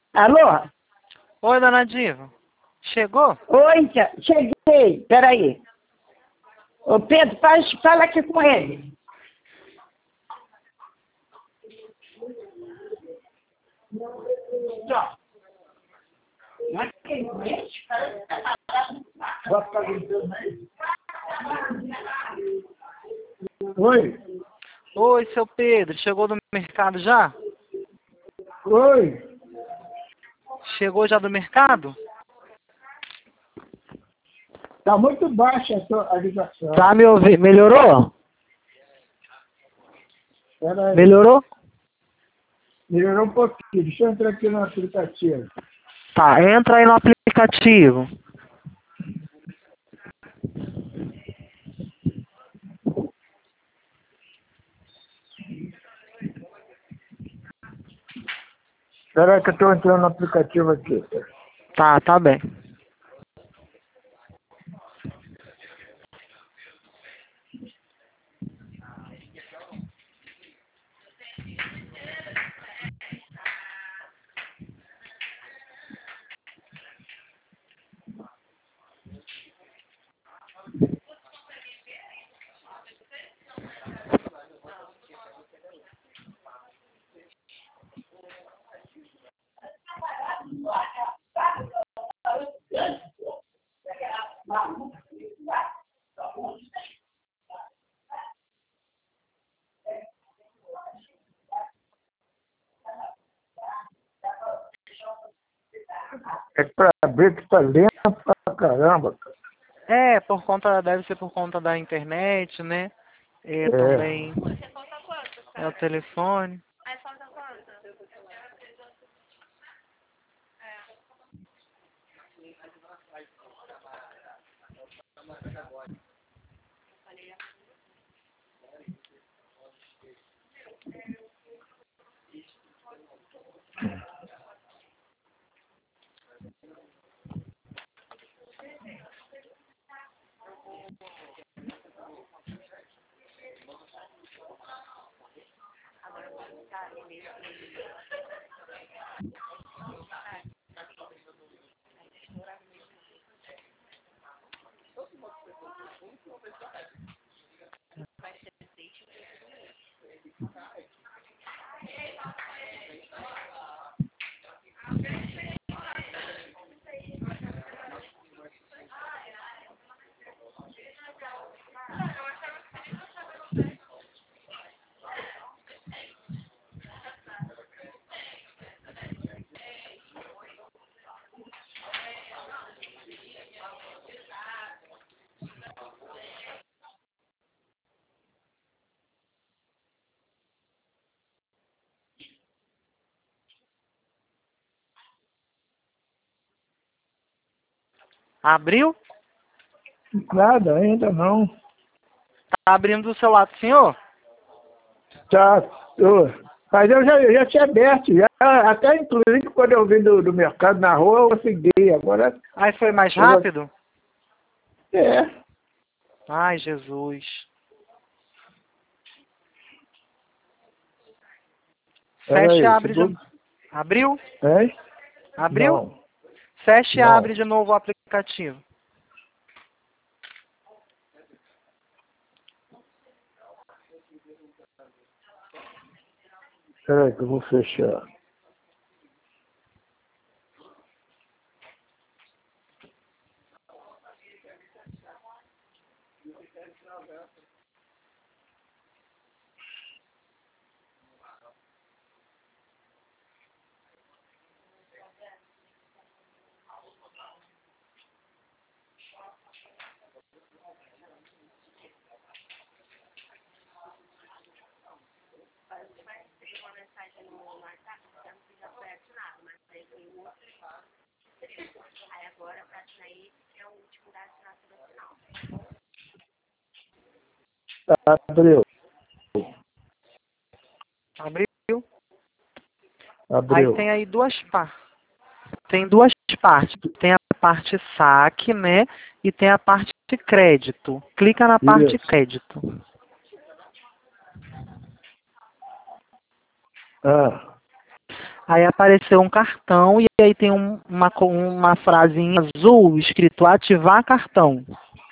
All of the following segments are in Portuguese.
Alô? Oi, dona Diva. Chegou? Oi, cheguei. Peraí. Ô, Pedro, fala aqui com ele. Oi. Oi, seu Pedro. Chegou do mercado já? Oi. Chegou já do mercado? Tá muito baixa a ligação. Tá me ouvindo? Melhorou? Peraí. Melhorou? Melhorou um pouquinho. Deixa eu entrar aqui no aplicativo. Tá, entra aí no aplicativo. Peraí que eu tô entrando no aplicativo aqui. Tá bem. É pra ver que tá lento pra caramba, cara. Deve ser por conta da internet, né? É. Também é o telefone. Abriu? Nada, ainda não. Tá abrindo do seu lado, senhor? Tá. Mas eu já tinha aberto, já, até inclusive quando eu vim do mercado na rua, eu consegui. Agora. Aí foi mais rápido? É. Ai, Jesus. Fecha e abre de... Abriu? Hein? Abriu? Não. Fecha e Não. abre de novo o aplicativo. Peraí que eu vou fechar. Abriu. Abriu? Aí Abriu. tem aí tem duas partes. Tem a parte saque, né? E tem a parte de crédito. Clica na parte de Isso. crédito. Ah. Aí apareceu um cartão e aí tem uma frasinha azul escrito ativar cartão.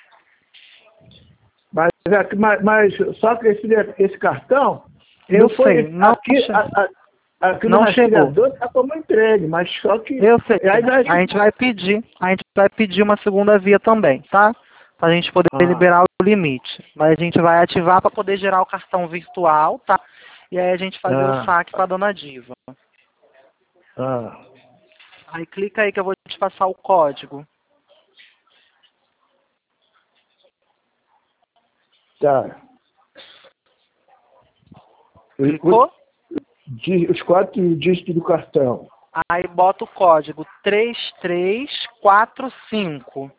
Mas só que esse cartão, Eu sei, não, aqui no não chegou. rastreador está como entregue, mas só que... Eu sei. Aí nós... A gente vai pedir uma segunda via também, tá? Pra gente poder liberar o limite. Mas a gente vai ativar para poder gerar o cartão virtual, tá? E aí a gente fazer o saque para dona Diva. Aí clica aí que eu vou te passar o código. Tá. Clicou? Os 4 dígitos do cartão. Aí bota o código 3345.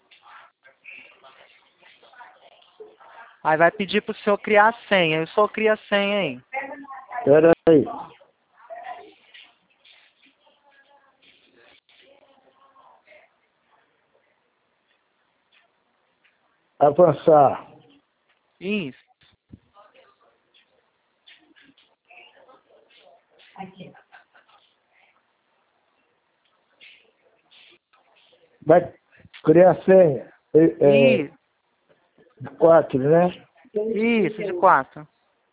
Aí vai pedir pro senhor criar a senha. O senhor cria a senha aí. Espera aí. Avançar. Isso. Vai criar a senha. Isso. 4, né? Isso, de 4.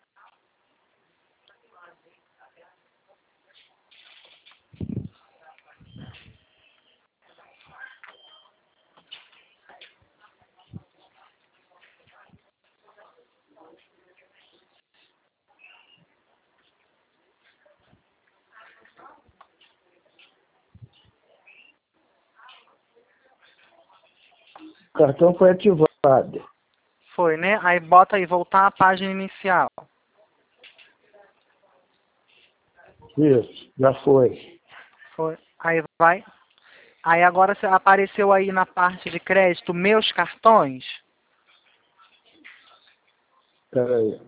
O cartão foi ativado. Foi, né? Aí bota aí, voltar à página inicial. Isso, já foi. Foi. Aí vai. Aí agora apareceu aí na parte de crédito meus cartões. Espera aí.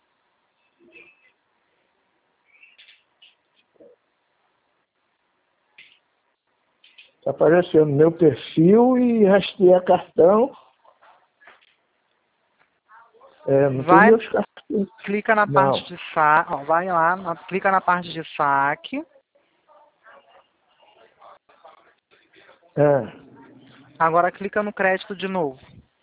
Está aparecendo meu perfil e rastrear cartão. Não tem Vai, meus cartões. clica na Não. parte de saque. Ó, vai lá, clica na parte de saque. Agora clica no crédito de novo.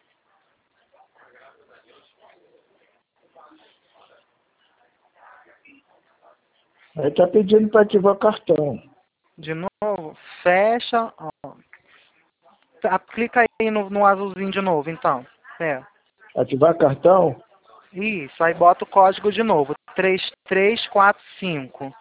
Aí está pedindo para ativar o cartão. De novo, fecha. Ó. Clica aí no azulzinho de novo, então. Ativar cartão? Isso, aí bota o código de novo. 3345.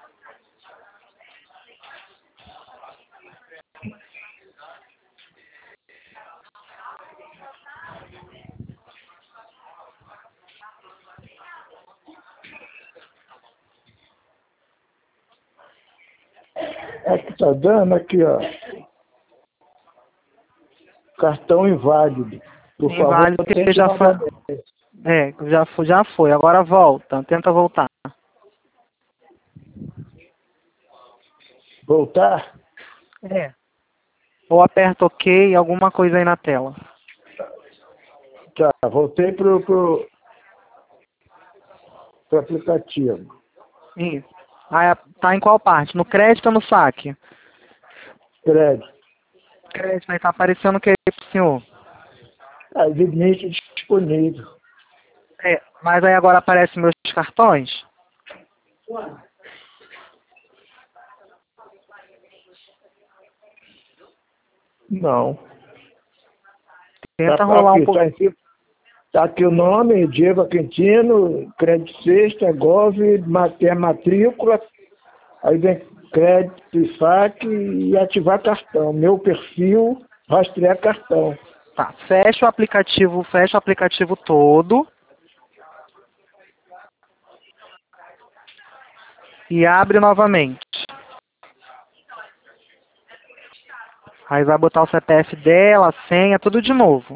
É que tá dando aqui, ó. Cartão inválido. Por favor, Inválido porque tente já foi. novamente. Já foi. Agora volta. Tenta voltar. Voltar? Ou aperta OK, alguma coisa aí na tela. Tá, voltei pro aplicativo. Isso. Aí tá em qual parte? No crédito ou no saque? Crédito. Crédito, aí tá aparecendo o que aí pro senhor? Limite disponível. Mas aí agora aparecem meus cartões? Não. Tenta rolar um pouco. Tá aqui o nome, Diego Quintino, crédito sexta, Gov, matrícula, aí vem crédito e saque e ativar cartão. Meu perfil, rastrear cartão. Tá, fecha o aplicativo todo. E abre novamente. Aí vai botar o CPF dela, a senha, tudo de novo.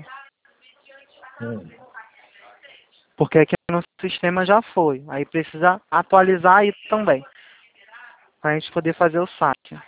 Porque aqui no sistema já foi. Aí precisa atualizar aí também. Pra gente poder fazer o saque.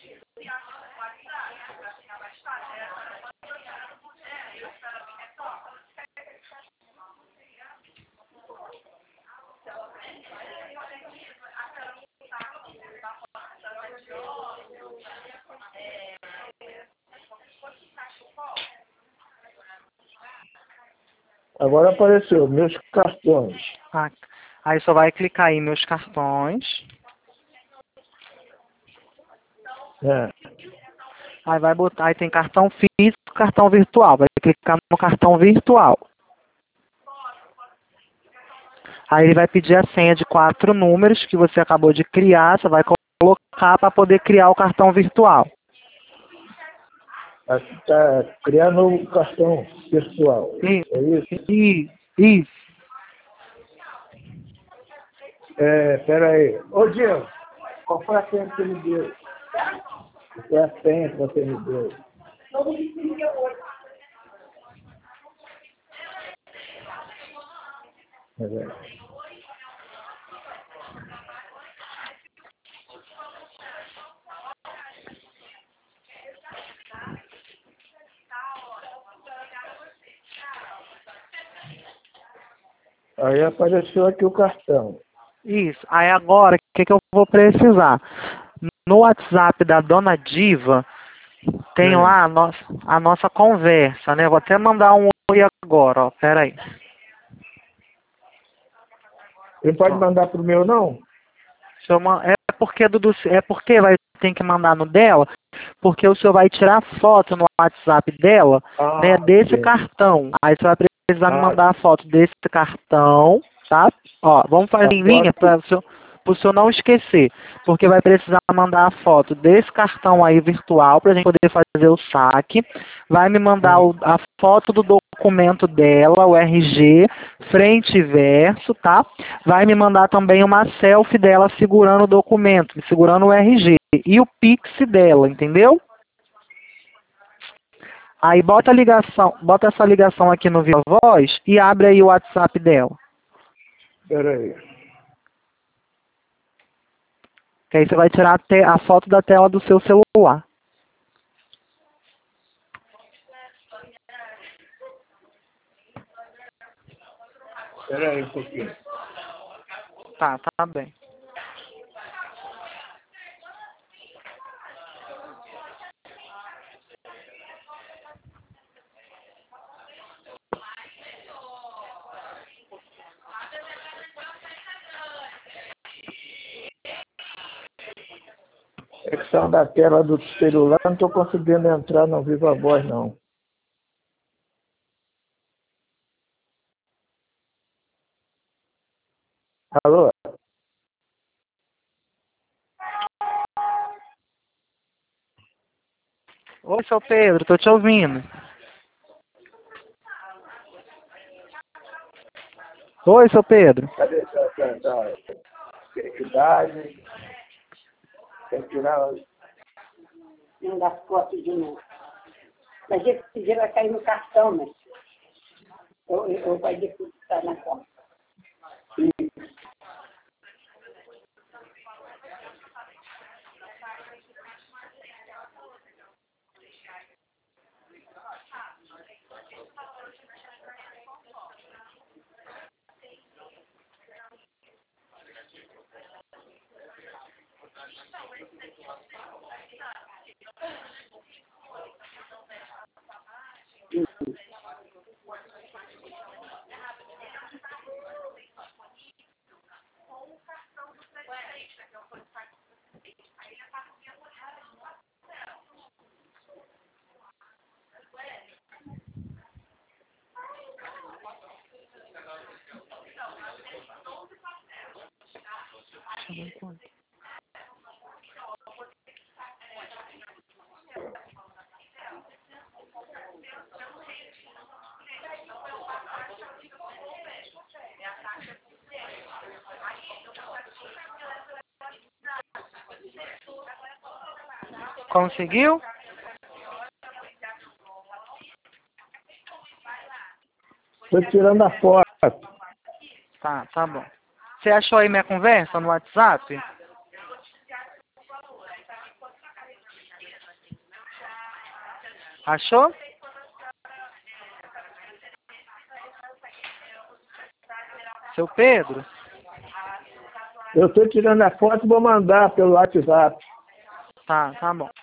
Agora apareceu meus cartões. Ah, aí só vai clicar em meus cartões. É. Aí vai botar, aí tem cartão físico, cartão virtual. Vai clicar no cartão virtual. Aí ele vai pedir a senha de 4 números que você acabou de criar. Você vai colocar para poder criar o cartão virtual. Está criando um cartão virtual. É isso? Isso. Espera aí. Ô, Diego, qual foi a senha que você me deu? Qual foi a senha que você me deu? Aí apareceu aqui o cartão. Isso. Aí agora, o que eu vou precisar? No WhatsApp da Dona Diva, tem lá a nossa conversa, né? Vou até mandar um oi agora, ó. Pera aí. Ele pode mandar pro meu, não? É porque tem que mandar no dela, porque o senhor vai tirar foto no WhatsApp dela, né, desse cartão. Aí você vai precisar me mandar a foto desse cartão, tá? Ó, vamos fazer em linha para o senhor não esquecer, porque vai precisar mandar a foto desse cartão aí virtual para a gente poder fazer o saque. Vai me mandar a foto do documento dela, o RG, frente e verso, tá? Vai me mandar também uma selfie dela segurando o documento, segurando o RG e o Pix dela, entendeu? Aí bota essa ligação aqui no Viva Voz e abre aí o WhatsApp dela. Espera aí. Que aí você vai tirar a foto da tela do seu celular. Espera aí um pouquinho. Tá bem. A questão da tela do celular, não estou conseguindo entrar no Viva Voz, não. Alô? Oi, seu Pedro, tô te ouvindo. Oi, seu Pedro. Cadê essa identidade? Tem que tirar... Não dá foto de novo. Mas esse dinheiro vai cair no cartão, né? Ou vai depositar na conta. Conseguiu? Estou tirando a foto. Tá bom. Você achou aí minha conversa no WhatsApp? Achou? Seu Pedro? Eu estou tirando a foto e vou mandar pelo WhatsApp. Tá bom.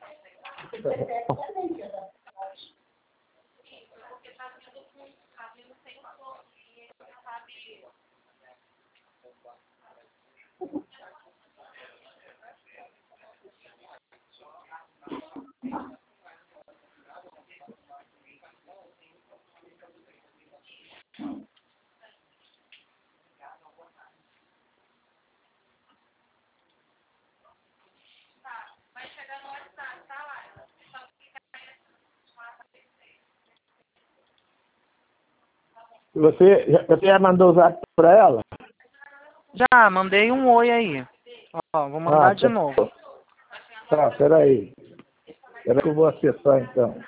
Você já mandou o zap para ela? Já, mandei um oi aí. Ó, vou mandar de novo. Tá, peraí. Espera que eu vou acessar então.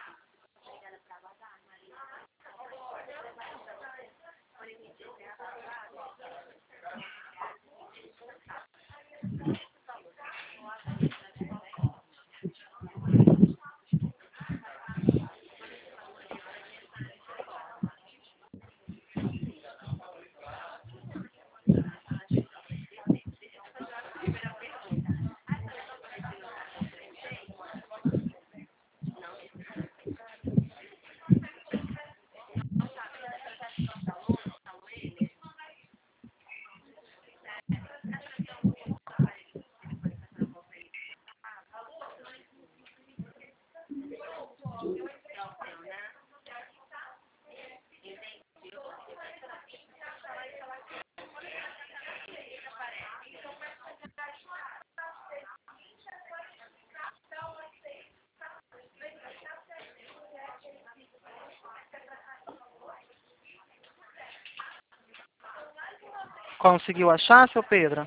Conseguiu achar, seu Pedro?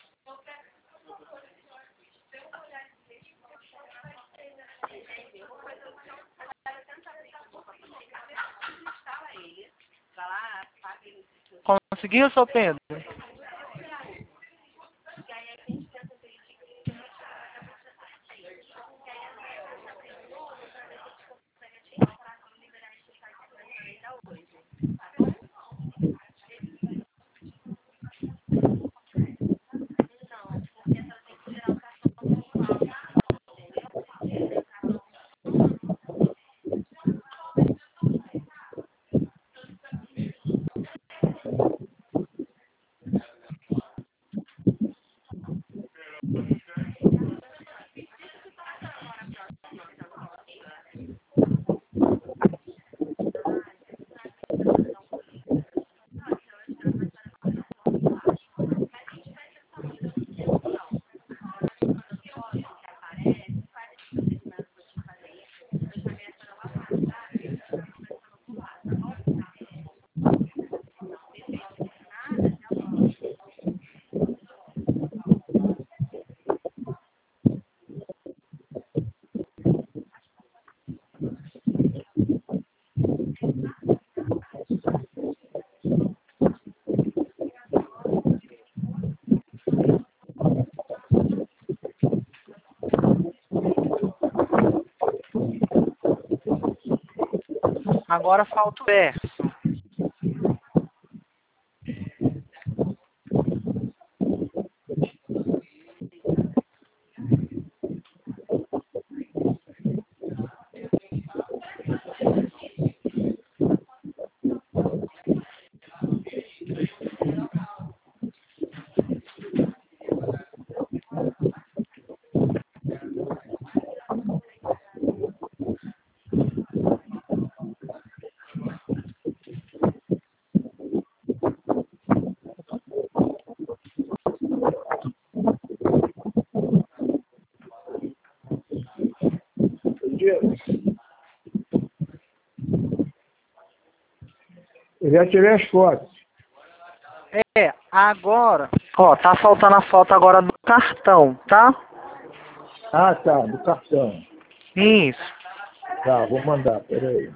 Conseguiu, seu Pedro? Agora falta o verso. Eu já tirei as fotos. Agora, ó, tá faltando a foto agora do cartão, tá? Ah, tá, do cartão. Isso. Tá, vou mandar, peraí.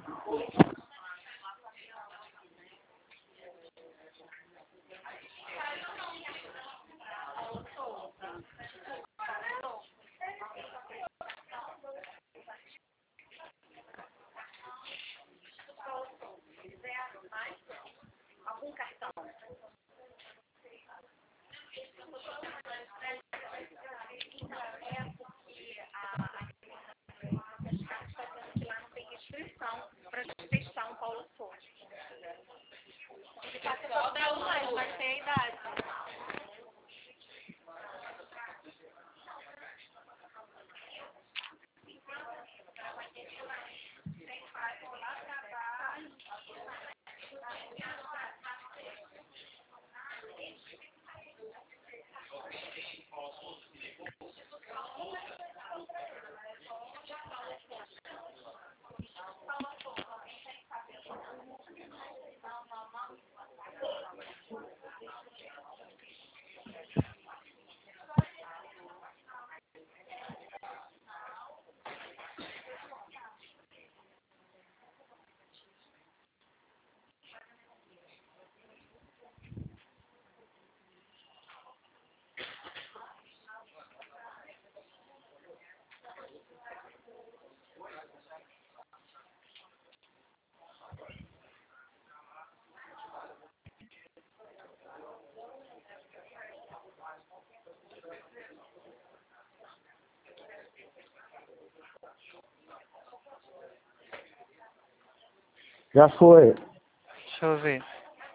Já foi. Deixa eu ver.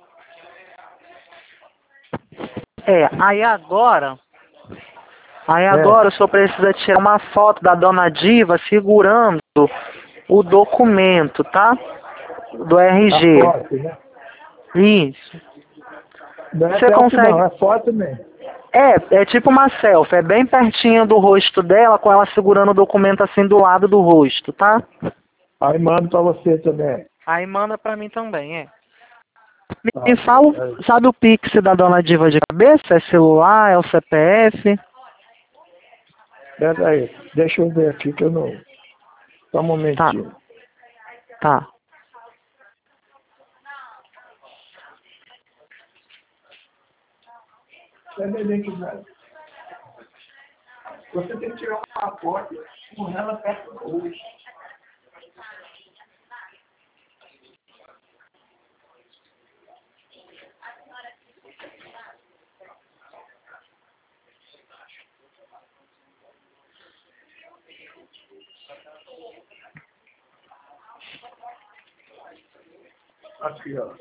Aí agora o senhor precisa tirar uma foto da dona Diva segurando o documento, tá? Do RG. A foto, né? Isso. Não é Você selfie consegue... não, é foto mesmo. É tipo uma selfie, é bem pertinho do rosto dela, com ela segurando o documento assim do lado do rosto, tá? Aí mando pra você também. Aí manda pra mim também, Me fala, sabe o Pix da dona Diva de cabeça? É celular, é o CPF? Pera aí, deixa eu ver aqui que eu não... Só um momentinho. Tá. Você tem que tirar uma foto com ela perto do rosto. Aqui, ó.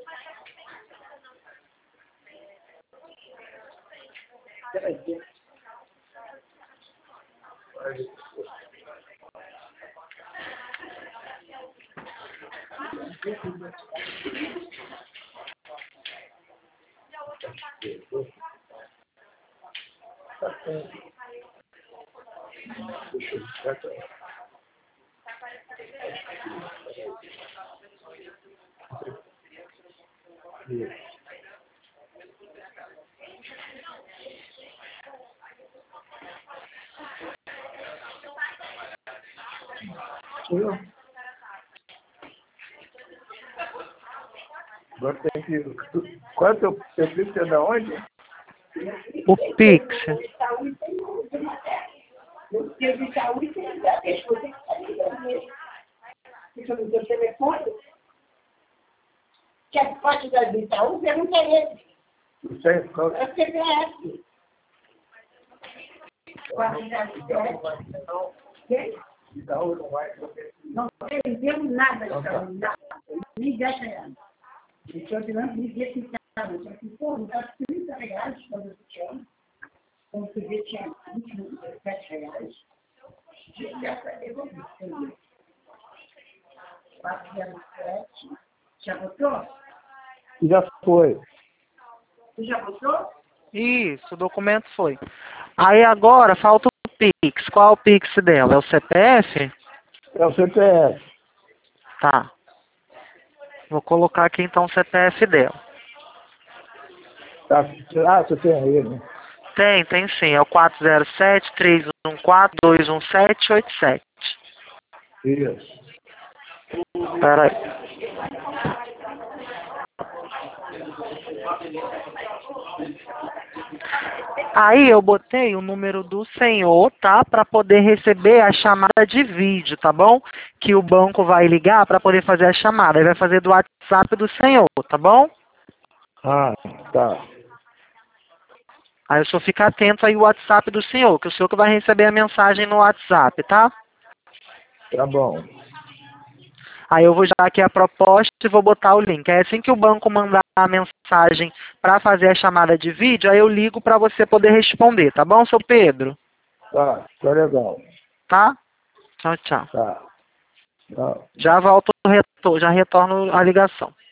Agora tem que... Quanto eu fiz que é da onde? O Pix. Que a foto da do Itaú, eu não queria. Isso aí, qual... É o CPF. Não entendemos nada de saúde, nada. Nem 10 reais. Estou tirando de dia que estava. Só que, pô, não está 30 reais quando eu tinha. Quando você vê, tinha 27 reais. Já para devolver. 407. Já botou? Já foi. Você já botou? Isso, o documento foi. Aí agora falta o Pix. Qual é o Pix dela? É o CPF? É o CPF. Tá. Vou colocar aqui então o CPF dela. Tá. Ah, você tem aí, né? Tem sim. É o 407-314-21787. Isso. Espera aí. Aí eu botei o número do senhor, tá? Para poder receber a chamada de vídeo, tá bom? Que o banco vai ligar para poder fazer a chamada. Ele vai fazer do WhatsApp do senhor, tá bom? Ah, tá. Aí o senhor fica atento aí o WhatsApp do senhor, que o senhor que vai receber a mensagem no WhatsApp, tá? Tá bom. Aí eu vou já aqui a proposta e vou botar o link. É assim que o banco mandar a mensagem para fazer a chamada de vídeo, aí eu ligo para você poder responder, tá bom, seu Pedro? Tá legal. Tá? Tchau, tchau. Tá. Tá. Já volto, já retorno a ligação.